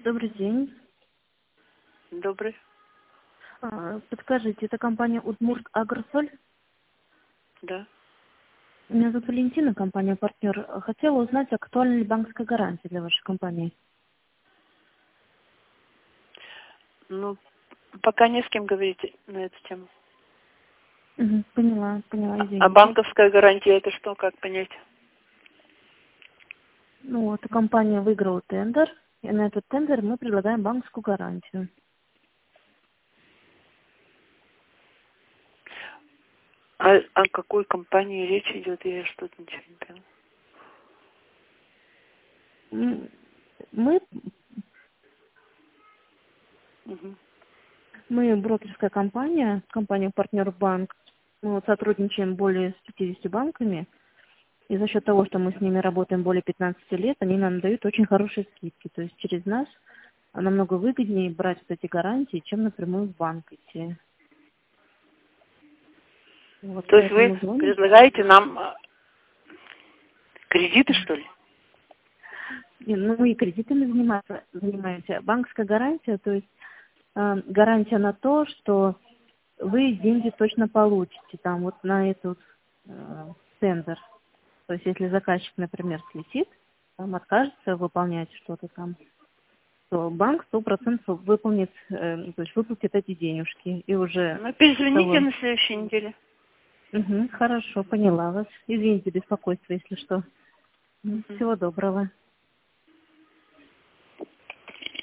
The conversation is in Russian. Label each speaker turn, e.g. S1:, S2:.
S1: Добрый день.
S2: Добрый.
S1: Подскажите, это компания Удмурт Агросоль?
S2: Да.
S1: Меня зовут Валентина, компания партнер. Хотела узнать, актуальна ли банковская гарантия для вашей компании?
S2: Ну, пока не с кем говорить на эту тему.
S1: Поняла,
S2: А
S1: извините.
S2: банковская гарантия это что, как понять?
S1: Ну вот, компания выиграла тендер, и на этот тендер мы предлагаем банковскую гарантию.
S2: О какой компании речь идет, я что-то ничего не поняла.
S1: М, Мы,
S2: Угу.
S1: мы брокерская компания, компания партнер банк. Мы вот сотрудничаем более с 50 банками, и за счет того, что мы с ними работаем более 15 лет, они нам дают очень хорошие скидки. То есть через нас намного выгоднее брать вот эти гарантии, чем напрямую в банк идти. Вот
S2: То есть вы
S1: поэтому звоним.
S2: предлагаете нам кредиты, что ли?
S1: Ну, мы и кредитами занимаемся. Банковская гарантия, то есть гарантия на то, что вы деньги точно получите там вот на этот тендер. То есть если заказчик, например, слетит, там откажется выполнять что-то там, то банк 100% выполнит, то есть выплатит эти денежки. И уже
S2: Ну,
S1: с
S2: перезвоните
S1: того...
S2: на следующей неделе.
S1: Хорошо, поняла вас. Извините, беспокойство, если что.
S2: Мгм.
S1: Всего доброго.